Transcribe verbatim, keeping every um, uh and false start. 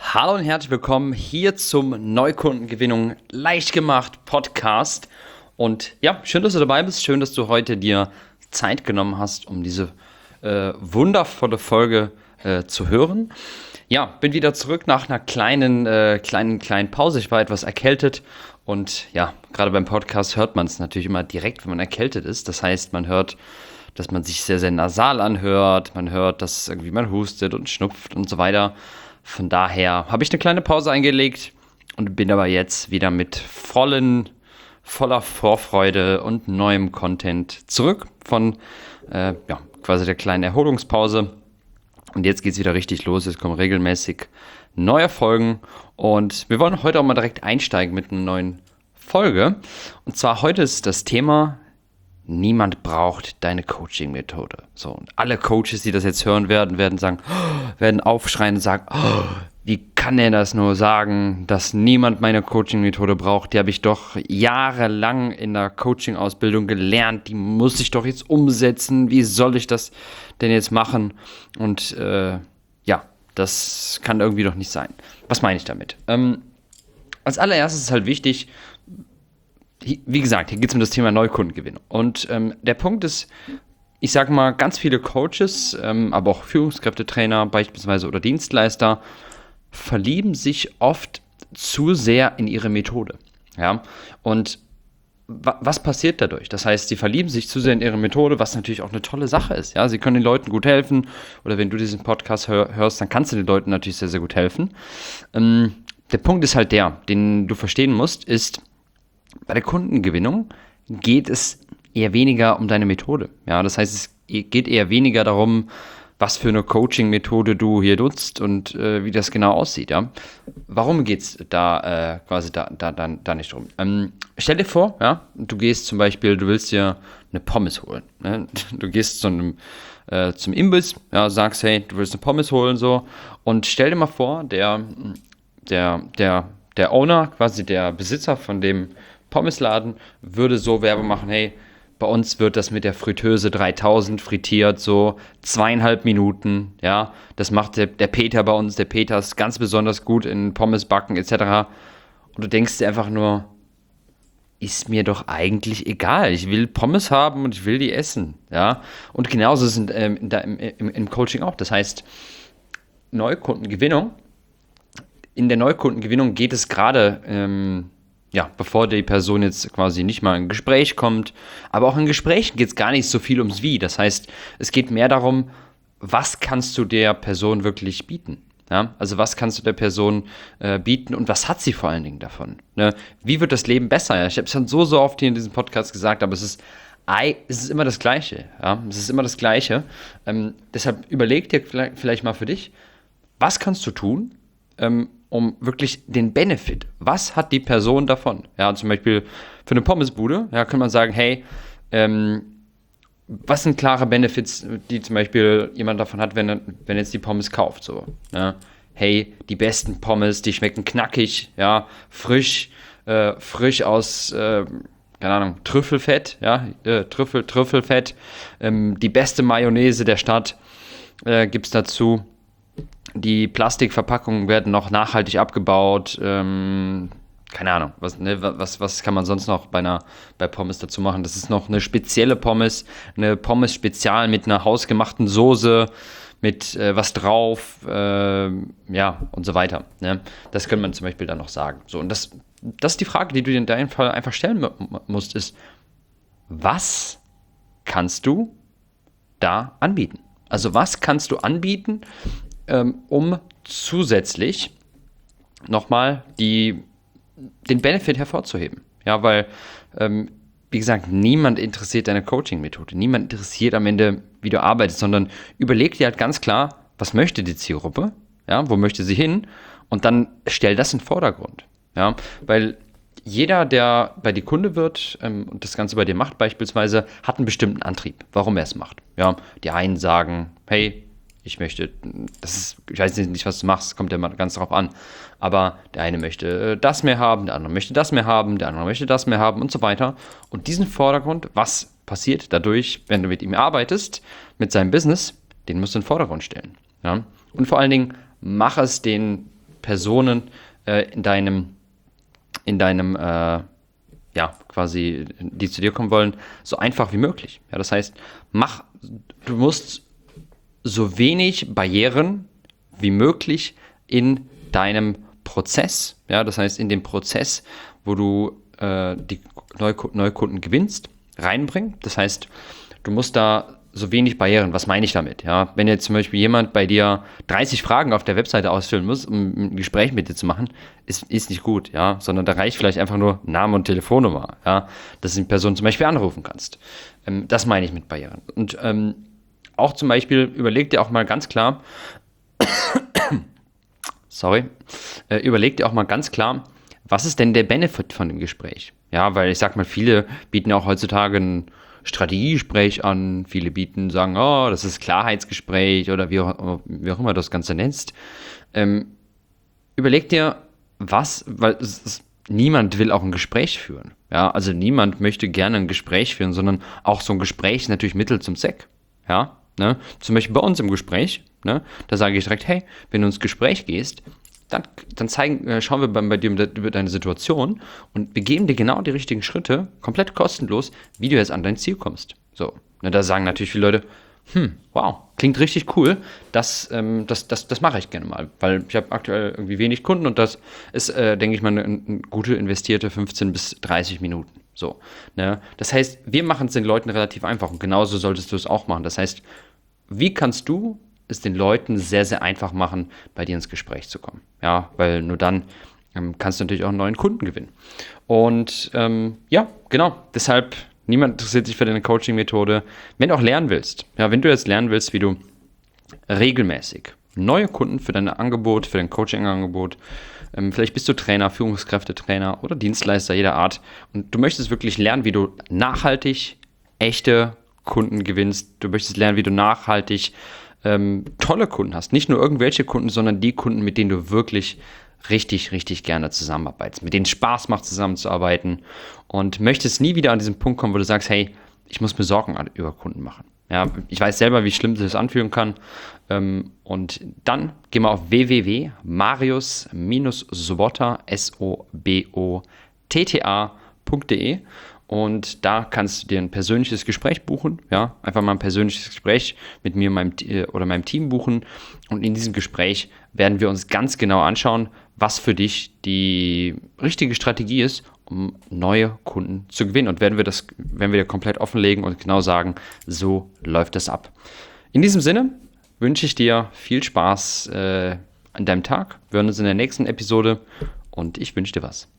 Hallo und herzlich willkommen hier zum Neukundengewinnung leicht gemacht Podcast. Und ja, schön, dass du dabei bist. Schön, dass du heute dir Zeit genommen hast, um diese äh, wundervolle Folge äh, zu hören. Ja, bin wieder zurück nach einer kleinen, äh, kleinen, kleinen Pause. Ich war etwas erkältet und ja, gerade beim Podcast hört man es natürlich immer direkt, wenn man erkältet ist. Das heißt, man hört, dass man sich sehr, sehr nasal anhört. Man hört, dass irgendwie man hustet und schnupft und so weiter. Von daher habe ich eine kleine Pause eingelegt und bin aber jetzt wieder mit vollen, voller Vorfreude und neuem Content zurück von äh, ja, quasi der kleinen Erholungspause. Und jetzt geht es wieder richtig los. Es kommen regelmäßig neue Folgen und wir wollen heute auch mal direkt einsteigen mit einer neuen Folge. Und zwar heute ist das Thema: Niemand braucht deine Coaching-Methode. So, und alle Coaches, die das jetzt hören werden, werden sagen, oh, werden aufschreien und sagen, oh, wie kann er das nur sagen, dass niemand meine Coaching-Methode braucht? Die habe ich doch jahrelang in der Coaching-Ausbildung gelernt. Die muss ich doch jetzt umsetzen. Wie soll ich das denn jetzt machen? Und äh, ja, das kann irgendwie doch nicht sein. Was meine ich damit? Ähm, als allererstes ist halt wichtig, wie gesagt, hier geht es um das Thema Neukundengewinnung. Und ähm, der Punkt ist, ich sage mal, ganz viele Coaches, ähm, aber auch Führungskräftetrainer beispielsweise oder Dienstleister verlieben sich oft zu sehr in ihre Methode. Ja? Und wa- was passiert dadurch? Das heißt, sie verlieben sich zu sehr in ihre Methode, was natürlich auch eine tolle Sache ist. Ja? Sie können den Leuten gut helfen, oder wenn du diesen Podcast hör- hörst, dann kannst du den Leuten natürlich sehr, sehr gut helfen. Ähm, der Punkt ist halt der, den du verstehen musst, ist, bei der Kundengewinnung geht es eher weniger um deine Methode. Ja, das heißt, es geht eher weniger darum, was für eine Coaching-Methode du hier nutzt und äh, wie das genau aussieht. Ja? Warum geht es da äh, quasi da, da, da, da nicht drum? Ähm, stell dir vor, ja, du gehst zum Beispiel, du willst dir eine Pommes holen. Ne? Du gehst zu einem, äh, zum Imbiss, ja, sagst, hey, du willst eine Pommes holen, so, und stell dir mal vor, der, der, der, der Owner, quasi der Besitzer von dem Pommesladen, würde so Werbung machen, hey, bei uns wird das mit der Fritteuse dreitausend frittiert, so zweieinhalb Minuten, ja, das macht der, der Peter bei uns, der Peter ist ganz besonders gut in Pommes backen et cetera. Und du denkst dir einfach nur, ist mir doch eigentlich egal, ich will Pommes haben und ich will die essen, ja. Und genauso sind ähm, da im, im, im Coaching auch, das heißt, Neukundengewinnung, in der Neukundengewinnung geht es gerade, ähm, ja, bevor die Person jetzt quasi nicht mal in ein Gespräch kommt. Aber auch in Gesprächen geht es gar nicht so viel ums Wie. Das heißt, es geht mehr darum, was kannst du der Person wirklich bieten? Ja? Also was kannst du der Person äh, bieten und was hat sie vor allen Dingen davon? Ne? Wie wird das Leben besser? Ja? Ich habe es schon so, so oft hier in diesem Podcast gesagt, aber es ist, es ist immer das Gleiche. Ja? Es ist immer das Gleiche. Ähm, deshalb überleg dir vielleicht, vielleicht mal für dich, was kannst du tun, ähm, um wirklich den Benefit, was hat die Person davon? Ja, zum Beispiel für eine Pommesbude, ja, kann man sagen, hey, ähm, was sind klare Benefits, die zum Beispiel jemand davon hat, wenn er, wenn er jetzt die Pommes kauft, so, ja? Hey, die besten Pommes, die schmecken knackig, ja, frisch, äh, frisch aus, äh, keine Ahnung, Trüffelfett, ja, äh, Trüffel, Trüffelfett, ähm, die beste Mayonnaise der Stadt äh, gibt es dazu. Die Plastikverpackungen werden noch nachhaltig abgebaut. Ähm, keine Ahnung, was, ne, was, was kann man sonst noch bei, einer, bei Pommes dazu machen? Das ist noch eine spezielle Pommes, eine Pommes-Spezial mit einer hausgemachten Soße, mit äh, was drauf, äh, ja, und so weiter. Ne? Das könnte man zum Beispiel dann noch sagen. So, und das, das ist die Frage, die du dir in deinem Fall einfach stellen m- musst, ist, was kannst du da anbieten? Also was kannst du anbieten, um zusätzlich nochmal die, den Benefit hervorzuheben. Ja, weil, ähm, wie gesagt, niemand interessiert deine Coaching-Methode. Niemand interessiert am Ende, wie du arbeitest, sondern überleg dir halt ganz klar, was möchte die Zielgruppe? Ja, wo möchte sie hin? Und dann stell das in den Vordergrund. Ja, weil jeder, der bei dir Kunde wird ähm, und das Ganze bei dir macht beispielsweise, hat einen bestimmten Antrieb, warum er es macht. Ja, die einen sagen, hey, ich möchte, das ist, ich weiß nicht, was du machst, kommt ja mal ganz drauf an, aber der eine möchte das mehr haben, der andere möchte das mehr haben, der andere möchte das mehr haben und so weiter. Und diesen Vordergrund, was passiert dadurch, wenn du mit ihm arbeitest, mit seinem Business, den musst du in den Vordergrund stellen. Ja? Und vor allen Dingen, mach es den Personen äh, in deinem, in deinem, äh, ja, quasi, die zu dir kommen wollen, so einfach wie möglich. Ja, das heißt, mach, du musst so wenig Barrieren wie möglich in deinem Prozess, ja, das heißt, in dem Prozess, wo du äh, die Neuku- Neukunden gewinnst, reinbringen. Das heißt, du musst da so wenig Barrieren. Was meine ich damit? Ja, wenn jetzt zum Beispiel jemand bei dir dreißig Fragen auf der Webseite ausfüllen muss, um ein Gespräch mit dir zu machen, ist, ist nicht gut, ja, sondern da reicht vielleicht einfach nur Name und Telefonnummer, ja, dass du die Person zum Beispiel anrufen kannst. Ähm, das meine ich mit Barrieren. Und ähm, auch zum Beispiel überleg dir auch mal ganz klar, sorry, äh, überleg dir auch mal ganz klar, was ist denn der Benefit von dem Gespräch? Ja, weil ich sag mal, viele bieten auch heutzutage ein Strategiegespräch an, viele bieten, sagen, oh, das ist Klarheitsgespräch oder wie auch, wie auch immer du das Ganze nennst. Ähm, überleg dir, was, weil es ist, niemand will auch ein Gespräch führen. Ja, also niemand möchte gerne ein Gespräch führen, sondern auch so ein Gespräch ist natürlich Mittel zum Zweck. Ja, ne? Zum Beispiel bei uns im Gespräch, ne? Da sage ich direkt, hey, wenn du ins Gespräch gehst, dann, dann zeigen, äh, schauen wir bei, bei dir über deine Situation und wir geben dir genau die richtigen Schritte, komplett kostenlos, wie du jetzt an dein Ziel kommst. So, ne, da sagen natürlich viele Leute, hm, wow, klingt richtig cool, das, ähm, das, das, das mache ich gerne mal, weil ich habe aktuell irgendwie wenig Kunden und das ist, äh, denke ich mal, eine, eine gute investierte fünfzehn bis dreißig Minuten. So, ne? Das heißt, wir machen es den Leuten relativ einfach und genauso solltest du es auch machen. Das heißt, wie kannst du es den Leuten sehr, sehr einfach machen, bei dir ins Gespräch zu kommen? Ja, weil nur dann ähm, kannst du natürlich auch einen neuen Kunden gewinnen. Und ähm, ja, genau, deshalb, niemand interessiert sich für deine Coaching-Methode. Wenn du auch lernen willst, ja, wenn du jetzt lernen willst, wie du regelmäßig neue Kunden für dein Angebot, für dein Coaching-Angebot, ähm, vielleicht bist du Trainer, Führungskräftetrainer oder Dienstleister jeder Art und du möchtest wirklich lernen, wie du nachhaltig echte Kunden gewinnst. Du möchtest lernen, wie du nachhaltig ähm, tolle Kunden hast. Nicht nur irgendwelche Kunden, sondern die Kunden, mit denen du wirklich richtig, richtig gerne zusammenarbeitest, mit denen es Spaß macht, zusammenzuarbeiten und möchtest nie wieder an diesen Punkt kommen, wo du sagst, hey, ich muss mir Sorgen über Kunden machen. Ja, ich weiß selber, wie schlimm das anfühlen kann. Ähm, und dann geh mal auf w w w punkt marius sobotta punkt de und da kannst du dir ein persönliches Gespräch buchen, ja, einfach mal ein persönliches Gespräch mit mir meinem, oder meinem Team buchen und in diesem Gespräch werden wir uns ganz genau anschauen, was für dich die richtige Strategie ist, um neue Kunden zu gewinnen und werden wir das, werden wir dir komplett offenlegen und genau sagen, so läuft das ab. In diesem Sinne wünsche ich dir viel Spaß äh, an deinem Tag. Wir hören uns in der nächsten Episode und ich wünsche dir was.